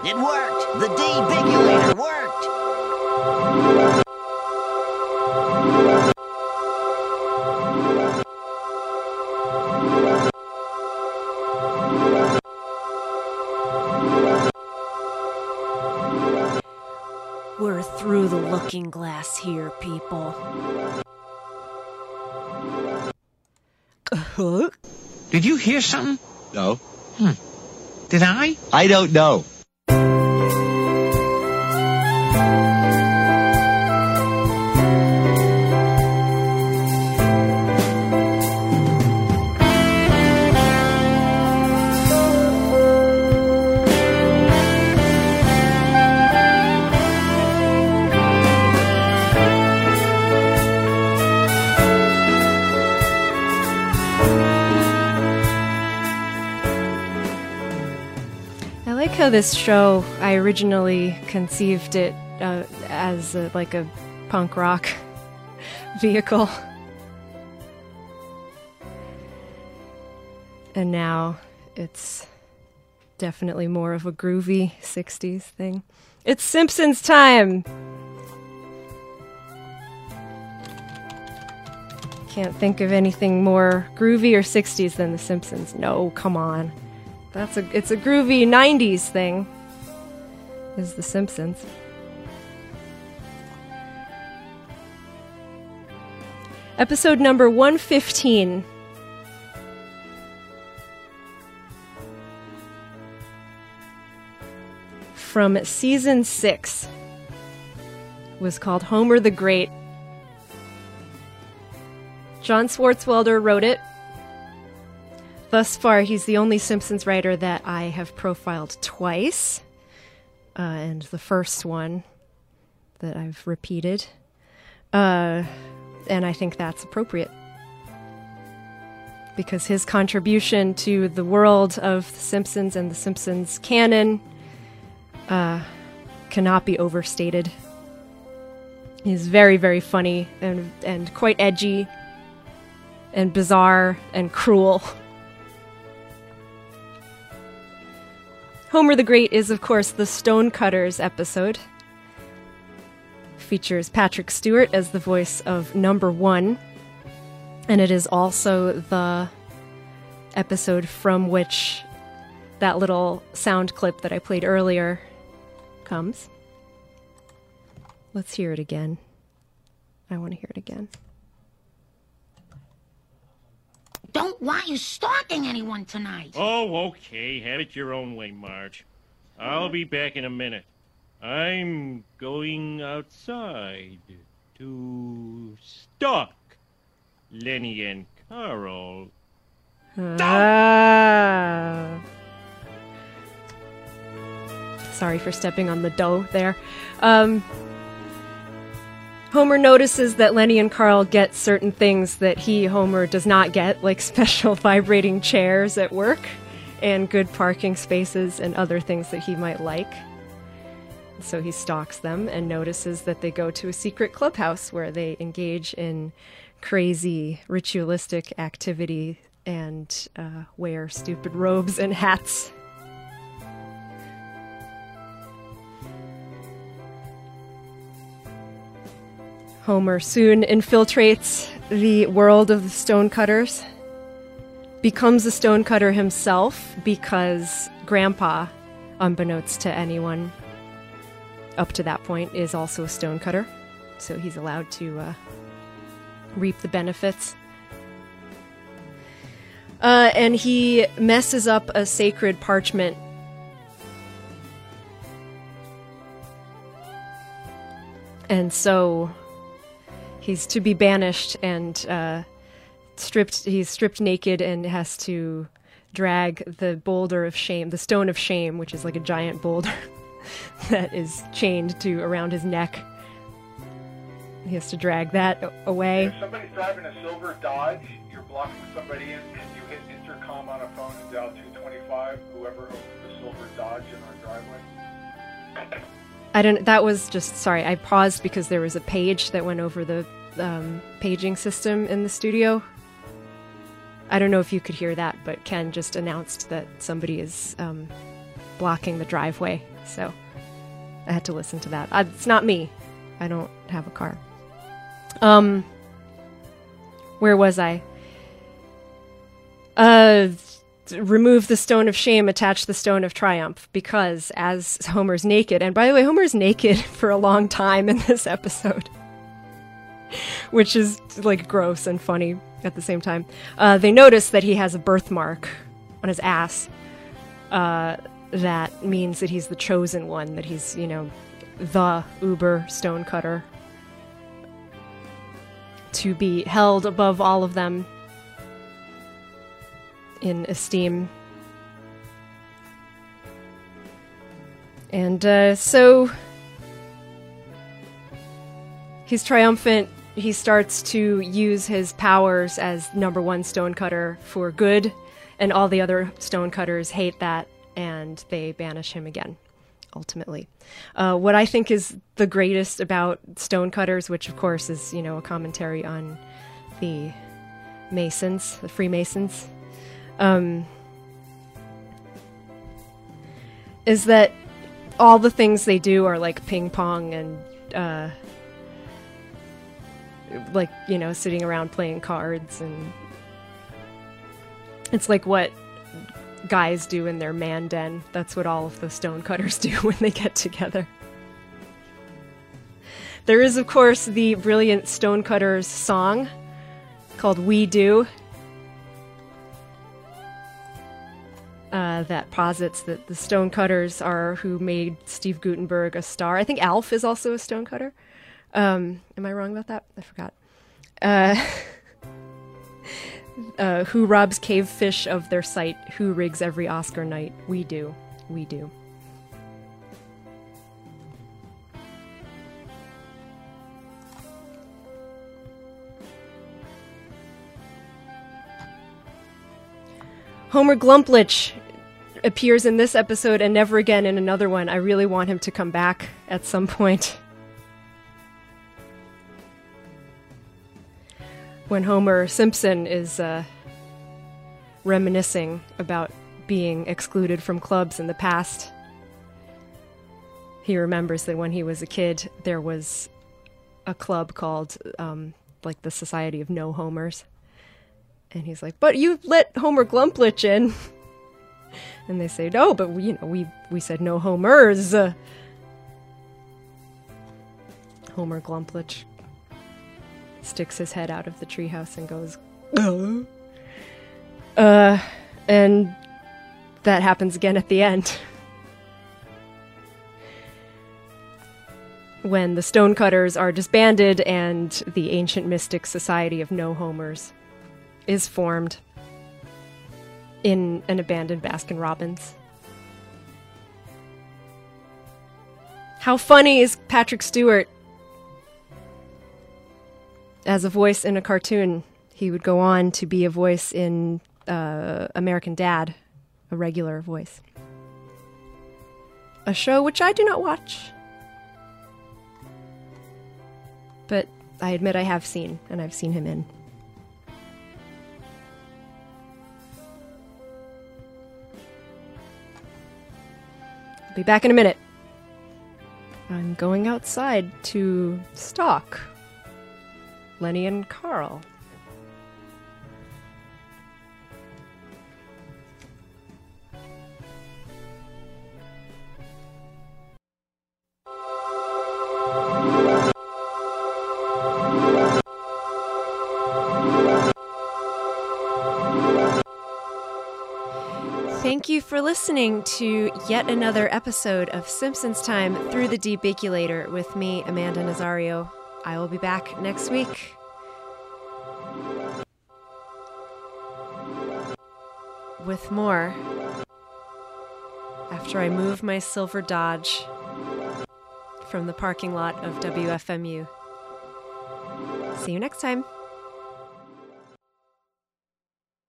It worked! The debigulator worked! We're through the looking glass here, people. Did you hear something? No. Did I? I don't know. How this show, I originally conceived it as like a punk rock vehicle, and now it's definitely more of a groovy 60s thing. It's Simpsons time! Can't think of anything more groovy or 60s than The Simpsons. No, come on. It's a groovy 90s thing, is The Simpsons. Episode number 115. From season 6. Was called Homer the Great. John Swartzwelder wrote it. Thus far, he's the only Simpsons writer that I have profiled twice, and the first one that I've repeated, and I think that's appropriate, because his contribution to the world of The Simpsons and The Simpsons canon cannot be overstated. He's very, very funny and quite edgy and bizarre and cruel. Homer the Great is, of course, the Stonecutters episode. Features Patrick Stewart as the voice of Number 1. And it is also the episode from which that little sound clip that I played earlier comes. Let's hear it again. I want to hear it again. Don't want you stalking anyone tonight. Oh, okay. Have it your own way, Marge. I'll be back in a minute. I'm going outside to stalk Lenny and Carl. Sorry for stepping on the dough there. Homer notices that Lenny and Carl get certain things that Homer, does not get, like special vibrating chairs at work and good parking spaces and other things that he might like. So he stalks them and notices that they go to a secret clubhouse where they engage in crazy ritualistic activity and wear stupid robes and hats. Homer soon infiltrates the world of the Stonecutters, becomes a Stonecutter himself because Grandpa, unbeknownst to anyone up to that point, is also a Stonecutter, so he's allowed to reap the benefits. And he messes up a sacred parchment. And so he's to be banished and he's stripped naked and has to drag the boulder of shame, the stone of shame, which is like a giant boulder that is chained around his neck. He has to drag that away. If somebody's driving a silver Dodge, you're blocking somebody in, and you hit intercom on a phone and dial 225, whoever owns the silver Dodge in our driveway. That was just, sorry, I paused because there was a page that went over the paging system in the studio. I don't know if you could hear that, but Ken just announced that somebody is blocking the driveway So I had to listen to that. It's not me. I don't have a car. Where was I? Remove the stone of shame, attach the stone of triumph, because as Homer's naked, and by the way, Homer's naked for a long time in this episode, which is like gross and funny at the same time. They notice that he has a birthmark on his ass. That means that he's the chosen one, that he's, the uber stonecutter, to be held above all of them in esteem. And so he's triumphant. He starts to use his powers as number one stonecutter for good, and all the other stonecutters hate that, and they banish him again, ultimately. What I think is the greatest about stonecutters, which of course is, a commentary on the Masons, the Freemasons, is that all the things they do are like ping pong and sitting around playing cards, and it's like what guys do in their man den. That's what all of the stonecutters do when they get together. There is, of course, the brilliant Stonecutters song called We Do, that posits that the stonecutters are who made Steve Gutenberg a star. I think Alf is also a stonecutter. Am I wrong about that? I forgot. Who robs cave fish of their sight? Who rigs every Oscar night? We do. We do. Homer Glumplich appears in this episode and never again in another one. I really want him to come back at some point. When Homer Simpson is reminiscing about being excluded from clubs in the past, he remembers that when he was a kid, there was a club called the Society of No Homers. And he's like, but you let Homer Glumplich in. And they say, no, but we said no Homers. Homer Glumplich sticks his head out of the treehouse and goes, oh. And that happens again at the end. When the Stonecutters are disbanded and the Ancient Mystic Society of No Homers is formed in an abandoned Baskin-Robbins. How funny is Patrick Stewart as a voice in a cartoon? He would go on to be a voice in American Dad, a regular voice. A show which I do not watch, but I admit I have seen, and I've seen him in. I'll be back in a minute. I'm going outside to stalk Lenny and Carl. Thank you for listening to yet another episode of Simpsons Time Through the Debaculator with me, Amanda Nazario. I will be back next week. With more. After I move my silver Dodge from the parking lot of WFMU. See you next time.